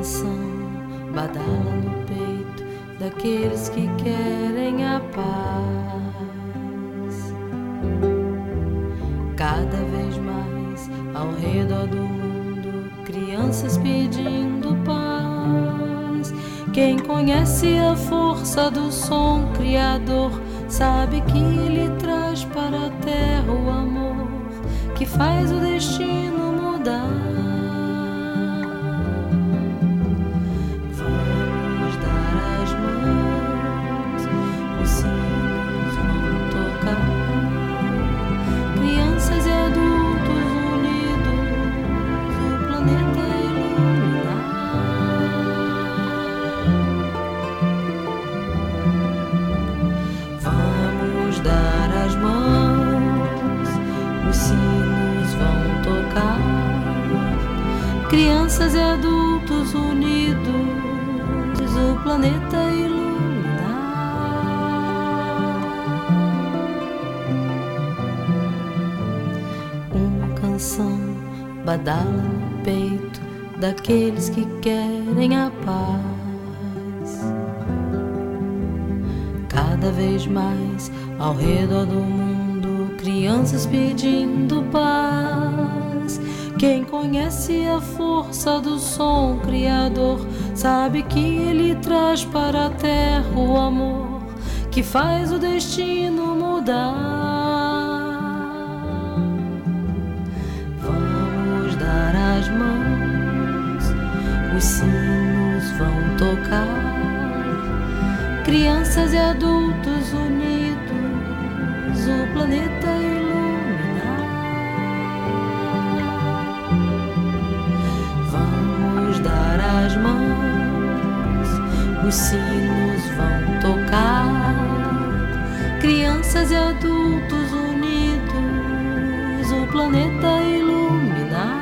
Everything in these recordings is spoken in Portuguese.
canção badala no peito daqueles que querem a paz. Cada vez mais ao redor do mundo, crianças pedindo paz. Quem conhece a força do som criador sabe que ele traz para a terra o amor que faz o destino mudar. Vamos dar as mãos, os sinos vão tocar, crianças e adultos unidos, o planeta iluminar. Vamos dar as mãos, os sinos vão tocar, crianças e adultos unidos, o planeta iluminar. Uma canção badala no peito daqueles que querem a paz. Cada vez mais ao redor do mundo, crianças pedindo paz. Quem conhece a força do som criador sabe que ele traz para a terra o amor que faz o destino mudar. Vamos dar as mãos, os sinos vão tocar, crianças e adultos unidos, o planeta iluminar. Vamos dar as mãos, os sinos vão tocar, crianças e adultos unidos, o planeta iluminar.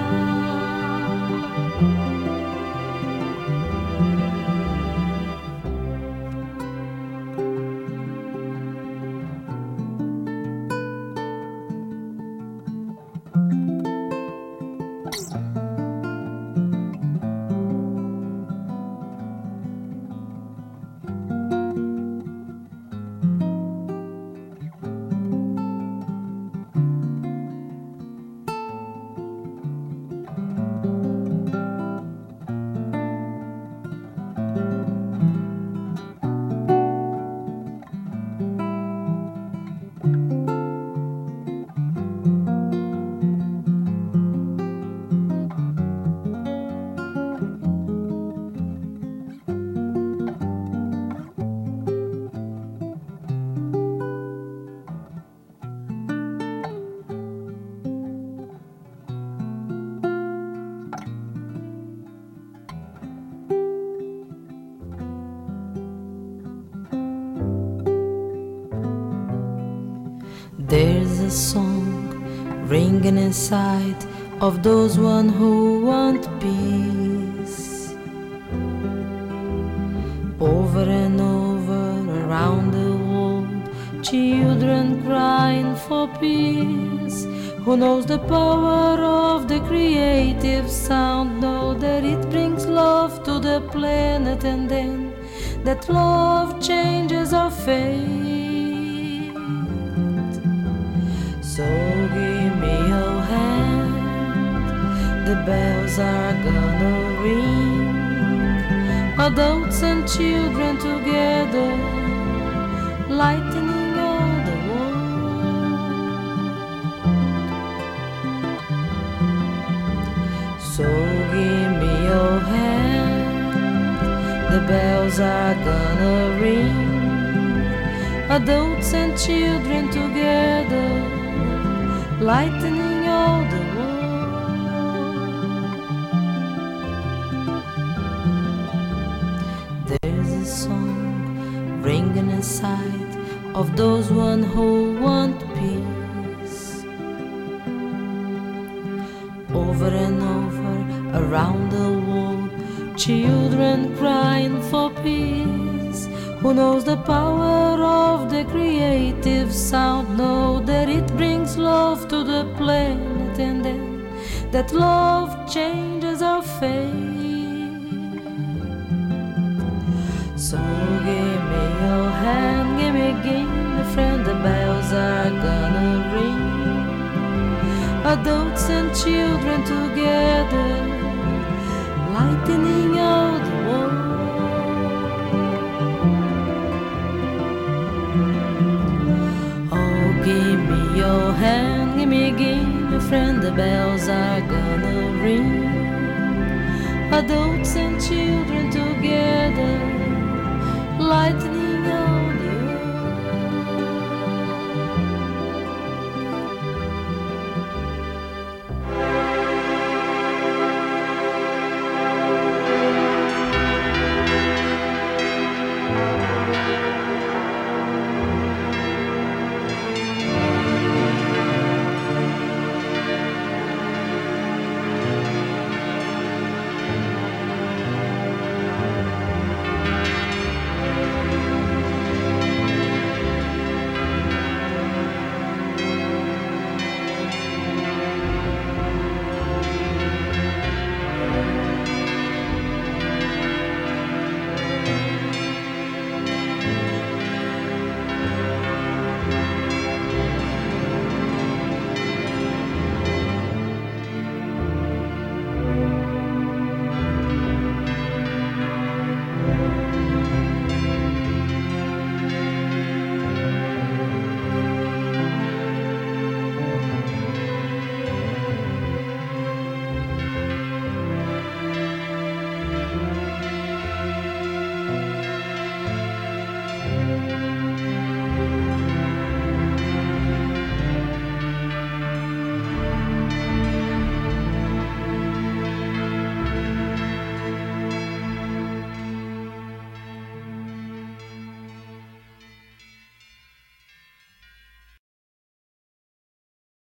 There's a song ringing inside of those one who want peace. Over and over around the world, children crying for peace. Who knows the power of the creative sound? Know that it brings love to the planet, and then that love changes our fate. So give me your hand, the bells are gonna ring, adults and children together, lightening all the world. So give me your hand, the bells are gonna ring, adults and children together, lightening all the world. There's a song ringing inside of those one who want peace. Over and over around the world, children crying for peace. Who knows the power of the creative sound? Know that it brings love to the planet, and then that love changes our fate. So give me your hand, give me friend, the bells are gonna ring. Adults and children together, lightening out the world. Oh, give me your hand, give me friend, the bells are gonna ring. Adults and children together, lightening up